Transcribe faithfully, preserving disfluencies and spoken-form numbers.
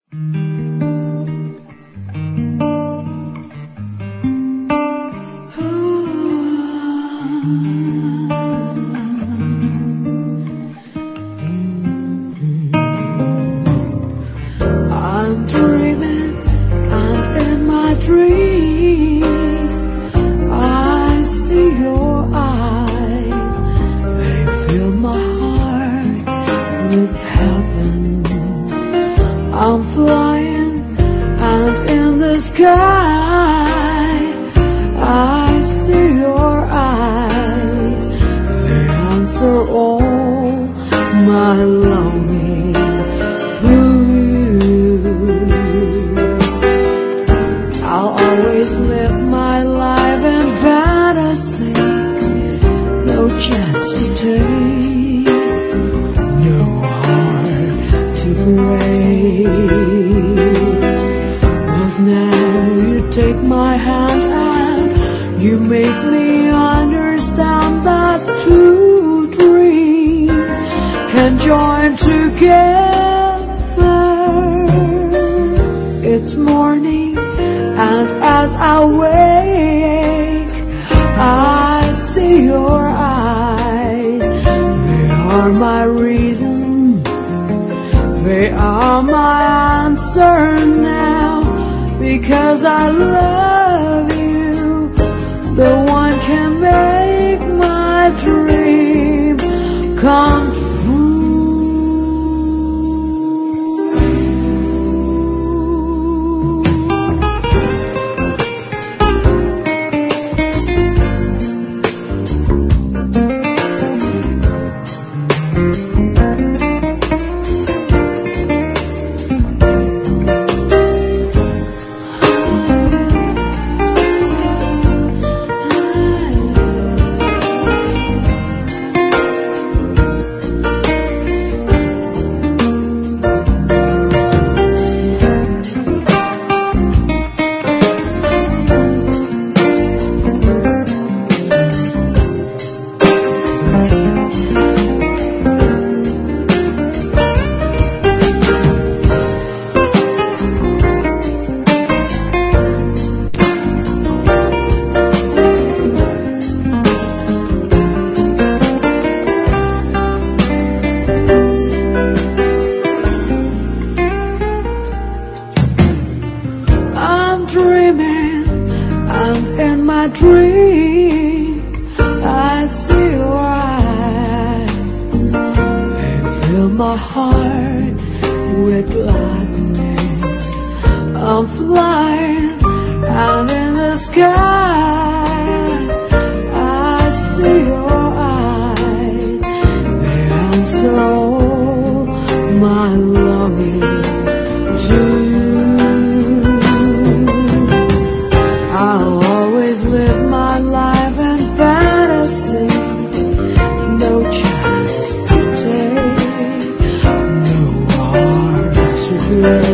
I'm dreaming, and in my dream I see your eyes. They fill my heart with heaven. I'm flying, and in the sky I see your eyes. They answer all my longing through you. I'll always live my life in fantasy. No chance to take, no heart to break. But now you take my hand and you make me understand that two dreams can join together. It's morning, and as I wake I see your eyes. They are my reason, they are my answer now. Because I love you, the one can make my dream come true. Dream, I see your eyes. They fill my heart with gladness. I'm flying, and in the sky I see your eyes. They answer all my longing to you. I'll live my life in fantasy. No chance to take, no heart to break.